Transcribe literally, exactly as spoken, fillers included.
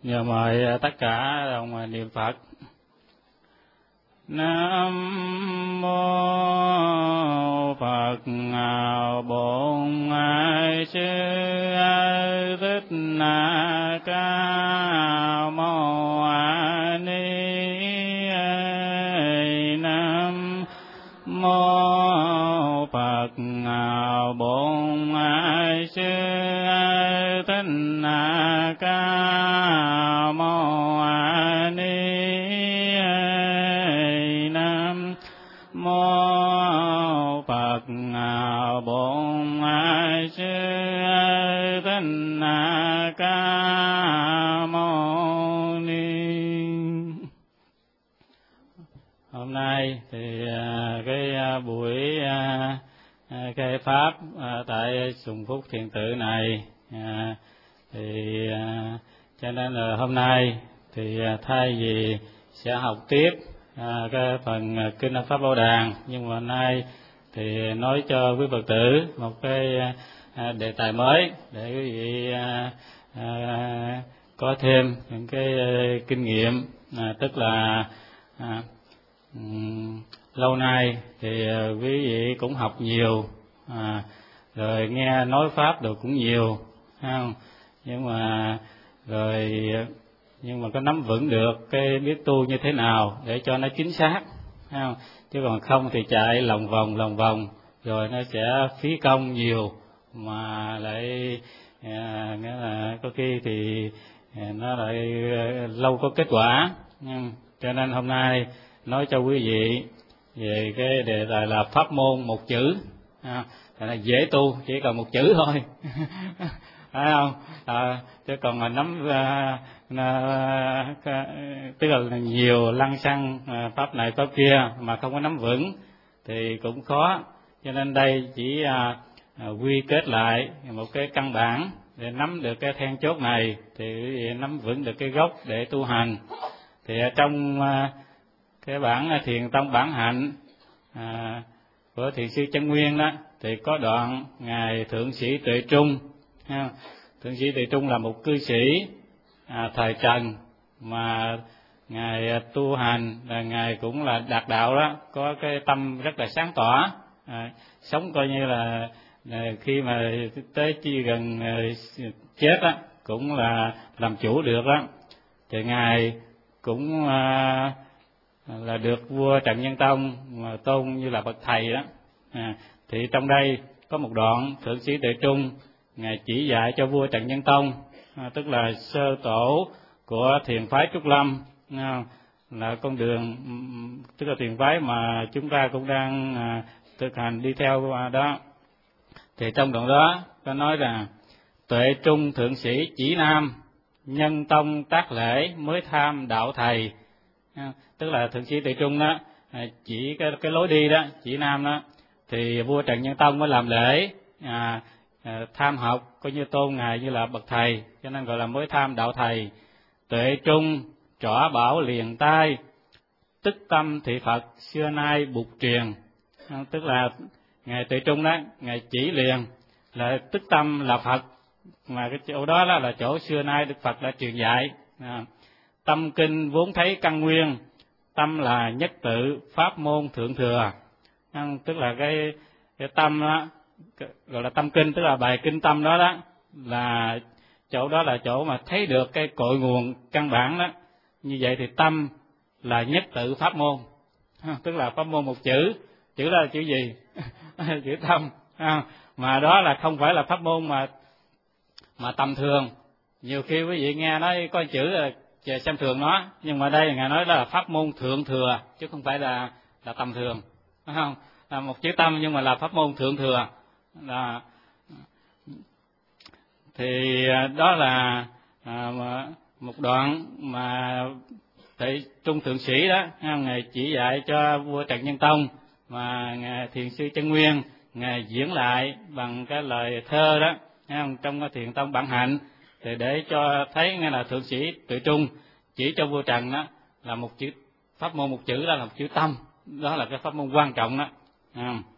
Nhờ mời tất cả đồng niệm Phật. Nam mô Phật Bổn Sư Thích Ca Mâu Ni. Nam mô Phật Bổn Sư Thích Ca Mâu Ni. Nam mô Phật Bổn Sư Thích Ca Mâu Ni. Hôm nay thì cái buổi cái pháp tại Sùng Phúc Thiền Tự này thì cho nên là hôm nay thì thay vì sẽ học tiếp À, cái phần kinh Pháp Bảo Đàn, nhưng mà hôm nay thì nói cho quý Phật tử một cái à, đề tài mới để quý vị à, à, có thêm những cái à, kinh nghiệm, à, tức là à, um, lâu nay thì à, quý vị cũng học nhiều, à, rồi nghe nói pháp được cũng nhiều, không? Nhưng mà rồi nhưng mà có nắm vững được cái biết tu như thế nào để cho nó chính xác, không? Chứ còn không thì chạy lòng vòng lòng vòng rồi nó sẽ phí công nhiều mà lại à, nghĩa là có khi thì nó lại lâu có kết quả. Cho nên hôm nay nói cho quý vị về cái đề tài là pháp môn một chữ, à, là dễ tu, chỉ cần một chữ thôi. Phải không? À, chứ còn mà nắm à, à, tức là nhiều lăng xăng à, pháp này pháp kia mà không có nắm vững thì cũng khó. Cho nên đây chỉ à, à, quy kết lại một cái căn bản để nắm được cái then chốt này thì quý vị nắm vững được cái gốc để tu hành. Thì ở trong à, cái bản Thiền Tông Bản Hạnh à, của Thiền sư Chân Nguyên đó thì có đoạn ngài Thượng sĩ Tuệ Trung. Ha. Thượng sĩ Tuệ Trung là một cư sĩ à, thời Trần mà ngài tu hành là ngài cũng là đạt đạo đó, có cái tâm rất là sáng tỏ, à, sống coi như là à, khi mà tới chi gần à, chết á cũng là làm chủ được đó. Thì ngài cũng à, là được vua Trần Nhân Tông mà tôn như là bậc thầy đó. À, thì trong đây có một đoạn Thượng sĩ Tuệ Trung ngài chỉ dạy cho vua Trần Nhân Tông, à, tức là sơ tổ của thiền phái Trúc Lâm, à, là con đường, tức là thiền phái mà chúng ta cũng đang à, thực hành đi theo đó. Thì trong đoạn đó có nói rằng Tuệ Trung thượng sĩ chỉ nam, nhân tông tác lễ mới tham đạo thầy. À, tức là thượng sĩ Tuệ Trung đó à, chỉ cái cái lối đi đó, chỉ nam đó, thì vua Trần Nhân Tông mới làm lễ à, à, tham học, coi như tôn ngài như là bậc thầy, cho nên gọi là mới tham đạo thầy. Tuệ Trung trỏ bảo liền tai, tức tâm thị Phật xưa nay bục truyền. À, tức là ngài Tuệ Trung đó, ngài chỉ liền là tức tâm là Phật, mà cái chỗ đó, đó là chỗ xưa nay Đức Phật đã truyền dạy. À, tâm kinh vốn thấy căn nguyên, tâm là nhất tự pháp môn thượng thừa. À, tức là cái cái tâm đó gọi là tâm kinh, tức là bài kinh tâm đó đó là chỗ đó là chỗ mà thấy được cái cội nguồn căn bản đó. Như vậy thì tâm là nhất tự pháp môn, à, tức là pháp môn một chữ. Chữ đó là chữ gì? Chữ tâm. À, mà đó là không phải là pháp môn mà mà tầm thường. Nhiều khi quý vị nghe nói có chữ là xem thường nó, nhưng mà đây ngài nói đó là pháp môn thượng thừa chứ không phải là là tầm thường, phải không? Là một chữ tâm nhưng mà là pháp môn thượng thừa. Là thì đó là à, một đoạn mà Tuệ Trung thượng sĩ đó, ngài chỉ dạy cho vua Trần Nhân Tông, mà ngài Thiền sư Chân Nguyên ngài diễn lại bằng cái lời thơ đó, trong cái Thiền Tông Bản Hạnh, thì để cho thấy nghe là thượng sĩ Tuệ Trung chỉ cho vua Trần đó là một chữ pháp môn một chữ, đó là một chữ tâm, đó là cái pháp môn quan trọng đó. À,